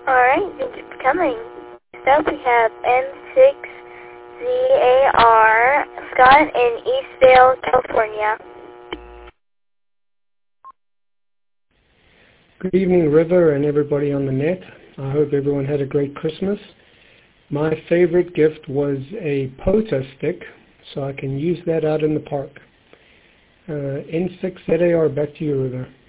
Alright, thank you for coming. Next up we have M6ZAR, Scott in Eastvale, California. Good evening, River, and everybody on the net. I hope everyone had a great Christmas. My favorite gift was a POTA stick, so I can use that out in the park. N6ZAR, back to you, River.